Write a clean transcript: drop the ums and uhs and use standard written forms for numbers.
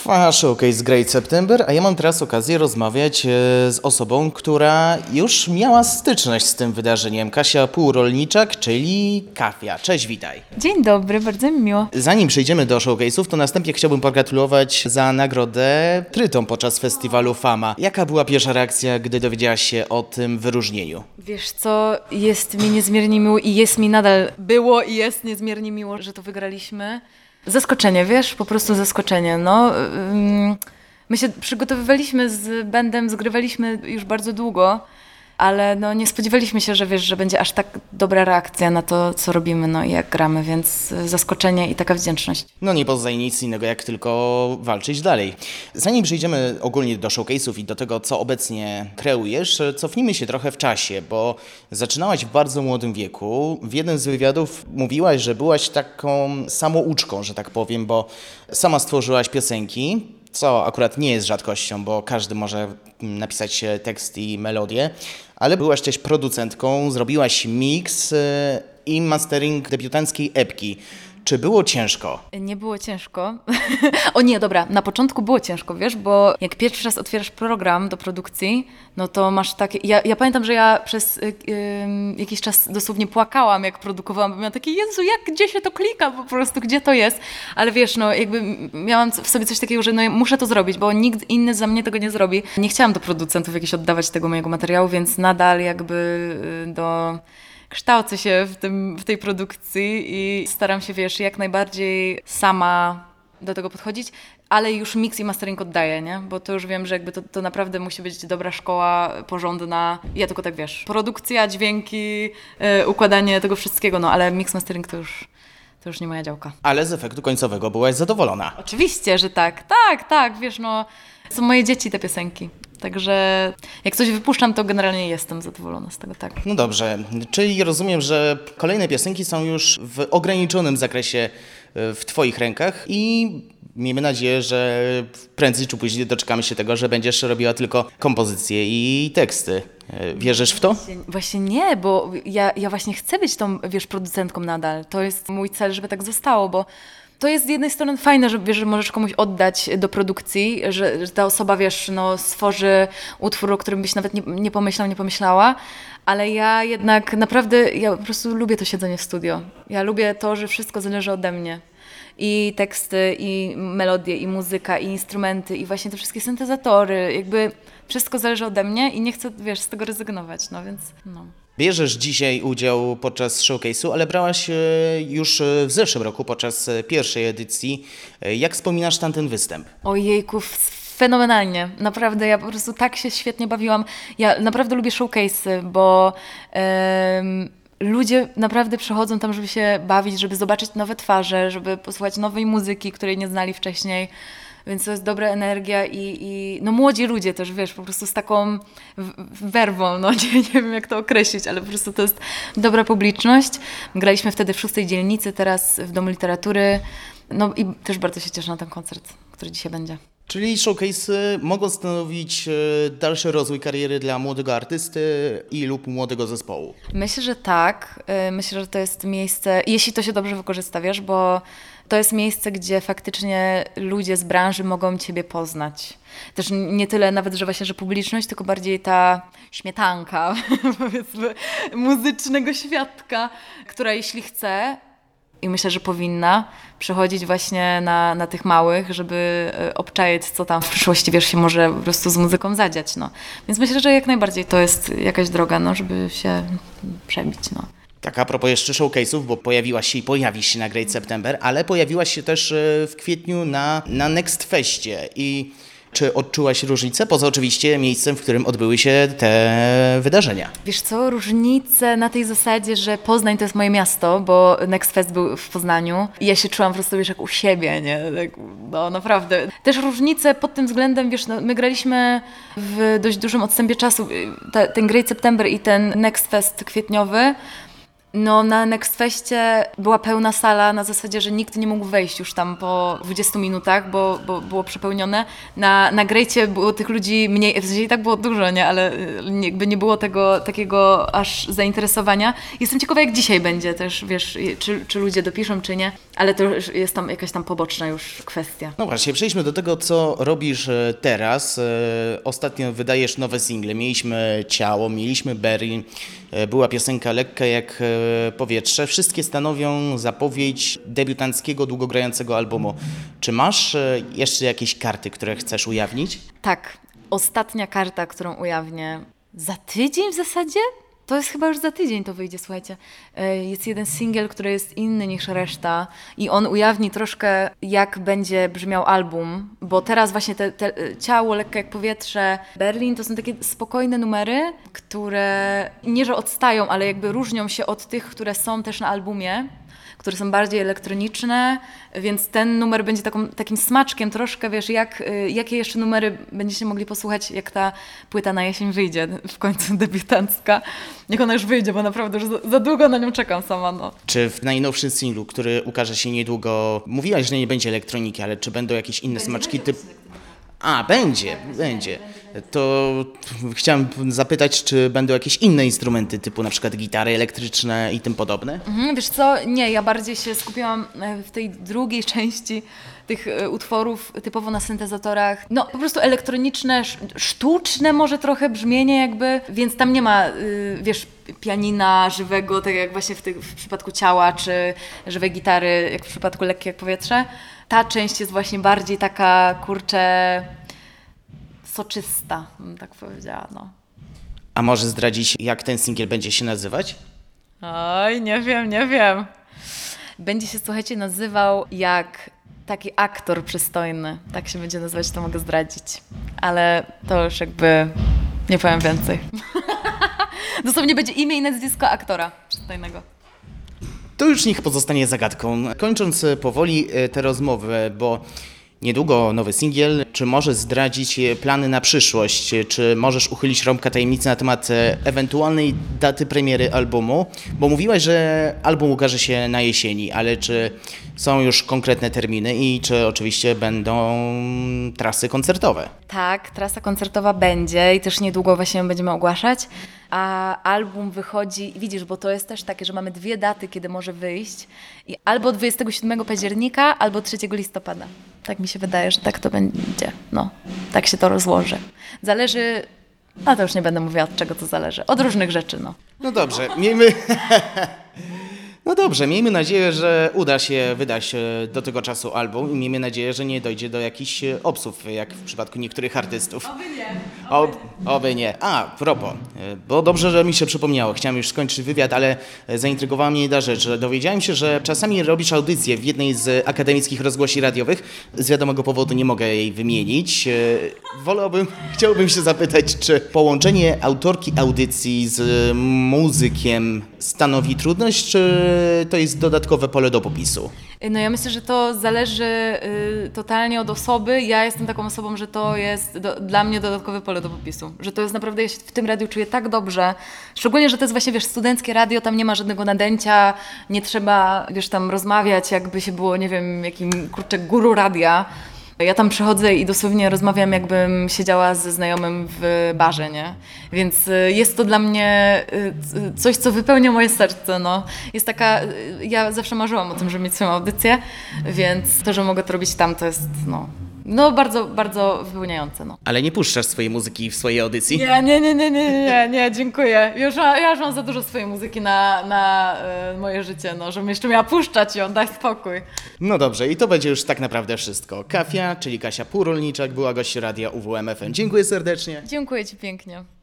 Trwa showcase Great September, a ja mam teraz okazję rozmawiać z osobą, która już miała styczność z tym wydarzeniem. Kasia Półrolniczak, czyli Kafia. Cześć, witaj. Dzień dobry, bardzo mi miło. Zanim przejdziemy do showcase'ów, to następnie chciałbym pogratulować za nagrodę Trytom podczas festiwalu Fama. Jaka była pierwsza reakcja, gdy dowiedziałaś się o tym wyróżnieniu? Wiesz co, jest mi niezmiernie miło i jest mi nadal było i jest niezmiernie miło, że to wygraliśmy. Zaskoczenie, wiesz, po prostu zaskoczenie. My się przygotowywaliśmy z bandem, zgrywaliśmy już bardzo długo, ale nie spodziewaliśmy się, że wiesz, że będzie aż tak dobra reakcja na to, co robimy, i jak gramy, więc zaskoczenie i taka wdzięczność. Nie pozostaje nic innego, jak tylko walczyć dalej. Zanim przejdziemy ogólnie do showcase'ów i do tego, co obecnie kreujesz, cofnijmy się trochę w czasie, bo zaczynałaś w bardzo młodym wieku. W jednym z wywiadów mówiłaś, że byłaś taką samouczką, że tak powiem, bo sama stworzyłaś piosenki, co akurat nie jest rzadkością, bo każdy może napisać tekst i melodię, ale byłaś też producentką, zrobiłaś miks i mastering debiutanckiej epki. Czy było ciężko? Nie było ciężko. O nie, dobra, na początku było ciężko, wiesz, bo jak pierwszy raz otwierasz program do produkcji, to masz takie... Ja pamiętam, że ja przez jakiś czas dosłownie płakałam, jak produkowałam, bo miałam takie, Jezu, gdzie się to klika po prostu, gdzie to jest? Ale wiesz, jakby miałam w sobie coś takiego, że muszę to zrobić, bo nikt inny za mnie tego nie zrobi. Nie chciałam do producentów jakieś oddawać tego mojego materiału, więc nadal jakby kształcę się w tej produkcji i staram się, wiesz, jak najbardziej sama do tego podchodzić, ale już mix i mastering oddaję, nie? Bo to już wiem, że jakby to naprawdę musi być dobra szkoła, porządna. Ja tylko tak, wiesz, produkcja, dźwięki, układanie tego wszystkiego, ale mix, mastering to już nie moja działka. Ale z efektu końcowego byłaś zadowolona. Oczywiście, że tak, wiesz, są moje dzieci te piosenki. Także jak coś wypuszczam, to generalnie jestem zadowolona z tego, tak. No dobrze, czyli rozumiem, że kolejne piosenki są już w ograniczonym zakresie w Twoich rękach i miejmy nadzieję, że prędzej czy później doczekamy się tego, że będziesz robiła tylko kompozycje i teksty. Wierzysz w to? Właśnie nie, bo ja właśnie chcę być tą, wiesz, producentką nadal. To jest mój cel, żeby tak zostało, bo to jest z jednej strony fajne, że wiesz, że możesz komuś oddać do produkcji, że ta osoba, wiesz, stworzy utwór, o którym byś nawet nie pomyślał, nie pomyślała, ale ja jednak naprawdę, ja po prostu lubię to siedzenie w studio. Ja lubię to, że wszystko zależy ode mnie. I teksty, i melodie, i muzyka, i instrumenty, i właśnie te wszystkie syntezatory, jakby wszystko zależy ode mnie i nie chcę, wiesz, z tego rezygnować, więc. Bierzesz dzisiaj udział podczas showcase'u, ale brałaś już w zeszłym roku podczas pierwszej edycji. Jak wspominasz tamten występ? Ojejku, fenomenalnie. Naprawdę, ja po prostu tak się świetnie bawiłam. Ja naprawdę lubię showcase'y, bo ludzie naprawdę przychodzą tam, żeby się bawić, żeby zobaczyć nowe twarze, żeby posłuchać nowej muzyki, której nie znali wcześniej. Więc to jest dobra energia i młodzi ludzie też, wiesz, po prostu z taką werwą, nie wiem jak to określić, ale po prostu to jest dobra publiczność. Graliśmy wtedy w 6. dzielnicy, teraz w Domu Literatury, i też bardzo się cieszę na ten koncert, który dzisiaj będzie. Czyli showcase'y mogą stanowić dalszy rozwój kariery dla młodego artysty lub młodego zespołu? Myślę, że tak. Myślę, że to jest miejsce, jeśli to się dobrze wykorzysta, wiesz, bo to jest miejsce, gdzie faktycznie ludzie z branży mogą Ciebie poznać. Też nie tyle nawet, że właśnie, że publiczność, tylko bardziej ta śmietanka, powiedzmy, muzycznego świadka, która jeśli chce, i myślę, że powinna przychodzić właśnie na tych małych, żeby obczaić, co tam w przyszłości, wiesz, się może po prostu z muzyką zadziać, Więc myślę, że jak najbardziej to jest jakaś droga, żeby się przebić, Tak, a propos jeszcze showcase'ów, bo pojawiłaś się i pojawisz się na Great September, ale pojawiłaś się też w kwietniu na Next Festie. I czy odczułaś różnicę, poza oczywiście miejscem, w którym odbyły się te wydarzenia? Wiesz co, różnice na tej zasadzie, że Poznań to jest moje miasto, bo Next Fest był w Poznaniu i ja się czułam po prostu, wiesz, jak u siebie, nie? Tak, naprawdę. Też różnice pod tym względem, wiesz, my graliśmy w dość dużym odstępie czasu, ten Great September i ten Next Fest kwietniowy. No na Next Festie była pełna sala na zasadzie, że nikt nie mógł wejść już tam po 20 minutach, bo było przepełnione. Na Grejcie było tych ludzi mniej, w sensie i tak było dużo, nie? Ale jakby nie było tego takiego aż zainteresowania. Jestem ciekawa, jak dzisiaj będzie też, wiesz, czy ludzie dopiszą, czy nie, ale to już jest tam jakaś tam poboczna już kwestia. No właśnie, przejdźmy do tego, co robisz teraz. Ostatnio wydajesz nowe single. Mieliśmy Ciało, mieliśmy Berlin, była piosenka Lekka jak powietrze. Wszystkie stanowią zapowiedź debiutanckiego, długogrającego albumu. Czy masz jeszcze jakieś karty, które chcesz ujawnić? Tak, ostatnia karta, którą ujawnię za tydzień w zasadzie? To jest chyba już za tydzień to wyjdzie, słuchajcie. Jest jeden singiel, który jest inny niż reszta i on ujawni troszkę, jak będzie brzmiał album, bo teraz właśnie te Ciało, Lekkie jak powietrze, Berlin to są takie spokojne numery, które nie, że odstają, ale jakby różnią się od tych, które są też na albumie, które są bardziej elektroniczne, więc ten numer będzie takim smaczkiem troszkę, wiesz, jakie jeszcze numery będziecie mogli posłuchać, jak ta płyta na jesień wyjdzie, w końcu debiutancka. Niech ona już wyjdzie, bo naprawdę już za długo na nią czekam sama, no. Czy w najnowszym singlu, który ukaże się niedługo, mówiłaś, że nie będzie elektroniki, ale czy będą jakieś inne smaczki typu... A, będzie. To chciałem zapytać, czy będą jakieś inne instrumenty, typu na przykład gitary elektryczne i tym podobne? Wiesz co, nie, ja bardziej się skupiłam w tej drugiej części tych utworów typowo na syntezatorach. No po prostu elektroniczne, sztuczne może trochę brzmienie jakby, więc tam nie ma, wiesz, pianina żywego, tak jak właśnie w przypadku Ciała, czy żywej gitary, jak w przypadku Lekkie jak powietrze. Ta część jest właśnie bardziej taka, kurczę, soczysta, bym tak powiedziała, no. A może zdradzić, jak ten singiel będzie się nazywać? Oj, nie wiem. Będzie się, słuchajcie, nazywał jak taki aktor przystojny. Tak się będzie nazywać, to mogę zdradzić. Ale to już jakby nie powiem więcej. Dosłownie będzie imię i nazwisko aktora przystojnego. To już niech pozostanie zagadką. Kończąc powoli tę rozmowę, bo niedługo nowy singiel, czy możesz zdradzić plany na przyszłość? Czy możesz uchylić rąbka tajemnicy na temat ewentualnej daty premiery albumu? Bo mówiłaś, że album ukaże się na jesieni, ale czy są już konkretne terminy i czy oczywiście będą trasy koncertowe? Tak, trasa koncertowa będzie i też niedługo właśnie ją będziemy ogłaszać. A album wychodzi, widzisz, bo to jest też takie, że mamy 2 daty, kiedy może wyjść. I albo 27 października, albo 3 listopada. Tak mi się wydaje, że tak to będzie. No, tak się to rozłoży. Zależy, a to już nie będę mówiła, od czego to zależy. Od różnych rzeczy, no. No dobrze, miejmy nadzieję, że uda się wydać do tego czasu album i miejmy nadzieję, że nie dojdzie do jakichś obsów, jak w przypadku niektórych artystów. Oby nie. Oby nie. A, propos, bo dobrze, że mi się przypomniało. Chciałem już skończyć wywiad, ale zaintrygowała mnie jedna rzecz. Dowiedziałem się, że czasami robisz audycję w jednej z akademickich rozgłosi radiowych. Z wiadomego powodu nie mogę jej wymienić. Chciałbym się zapytać, czy połączenie autorki audycji z muzykiem stanowi trudność, czy to jest dodatkowe pole do popisu? No ja myślę, że to zależy totalnie od osoby. Ja jestem taką osobą, że to jest dla mnie dodatkowe pole do popisu. Że to jest naprawdę, ja się w tym radiu czuję tak dobrze. Szczególnie, że to jest właśnie, wiesz, studenckie radio, tam nie ma żadnego nadęcia, nie trzeba, wiesz, tam rozmawiać, jakby się było, nie wiem, jakim, kurczę, guru radia. Ja tam przychodzę i dosłownie rozmawiam, jakbym siedziała ze znajomym w barze, nie? Więc jest to dla mnie coś, co wypełnia moje serce, no. Jest taka, ja zawsze marzyłam o tym, żeby mieć swoją audycję, więc to, że mogę to robić tam, to jest, no bardzo, bardzo wypełniające, no. Ale nie puszczasz swojej muzyki w swojej audycji? Nie, dziękuję. Ja już mam za dużo swojej muzyki na moje życie, no, żebym jeszcze miała puszczać ją, daj spokój. No dobrze, i to będzie już tak naprawdę wszystko. Kafia, czyli Kasia Purolniczak, była gościem radia UWM FM. Dziękuję serdecznie. Dziękuję Ci pięknie.